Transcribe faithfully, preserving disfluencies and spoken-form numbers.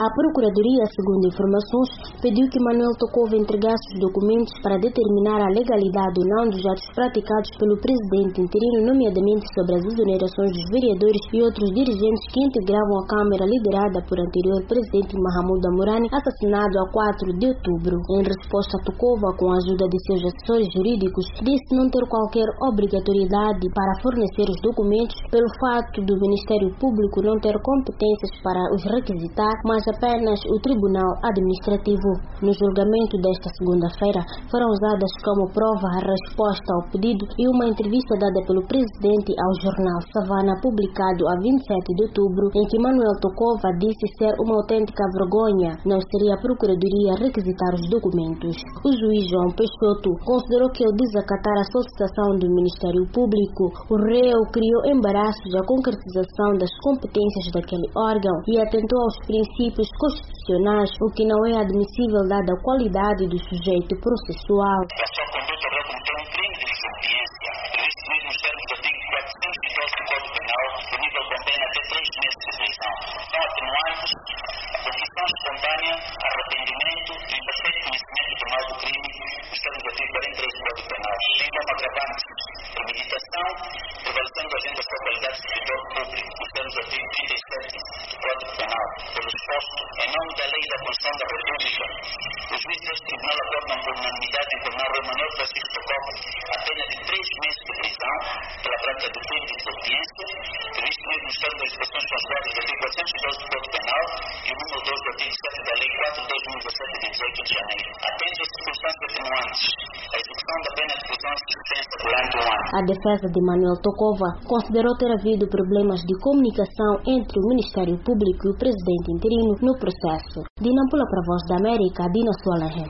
A Procuradoria, segundo informações, pediu que Manuel Tokova entregasse os documentos para determinar a legalidade ou não dos atos praticados pelo presidente interino, nomeadamente sobre as exonerações dos vereadores e outros dirigentes que integravam a Câmara liderada por anterior presidente Mahamudu Amurani, assassinado a quatro de outubro. Em resposta, Tokova, com a ajuda de seus assessores jurídicos, disse não ter qualquer obrigatoriedade para fornecer os documentos pelo fato do Ministério Público não ter competências para os requisitar, mas apenas o Tribunal Administrativo. No julgamento desta segunda-feira, foram usadas como prova a resposta ao pedido e uma entrevista dada pelo presidente ao jornal Savana, publicado a vinte e sete de outubro, em que Manuel Tokova disse ser uma autêntica vergonha não seria a Procuradoria requisitar os documentos. O juiz João Peixoto considerou que ao desacatar a solicitação do Ministério Público, o réu criou embaraços à concretização das competências daquele órgão e atentou aos princípios constitucionais, o que não é admissível dada a qualidade do sujeito processual. A sua conduta representou um crime de desobediência, previsto mesmo nos termos do artigo quatrocentos e doze do Código Penal, punível com pena até três meses de prisão. São atenuantes a confissão espontânea, arrependimento e o perfeito conhecimento do mal do crime, nos termos do artigo quarenta e três do Código Penal. Bem como agravantes, premeditação, prevalecendo a agenda da qualidade de servidor público, nos termos do artigo trinta e sete do Código Penal, pelo exposto, em nome da lei da Constituição da República. Os juízes deste tribunal acordam por unanimidade em tornar o Manuel Francisco Tokova a pena de três meses de prisão pela prática do crime de desobediência, previsto mesmo nos termos das disposições consulares do artigo quatrocentos e doze do Código Penal e o número dois do artigo sete da Lei quatro de dois mil e dezassete, de dezoito de janeiro. Atende às circunstâncias atenuantes, a execução da pena de prisão se dispensa durante um ano. A defesa de Manuel Tokova considerou ter havido problemas de comunicação entre o Ministério Público e o presidente interino no processo. De Nampula para a Voz da América, Dina Sualange.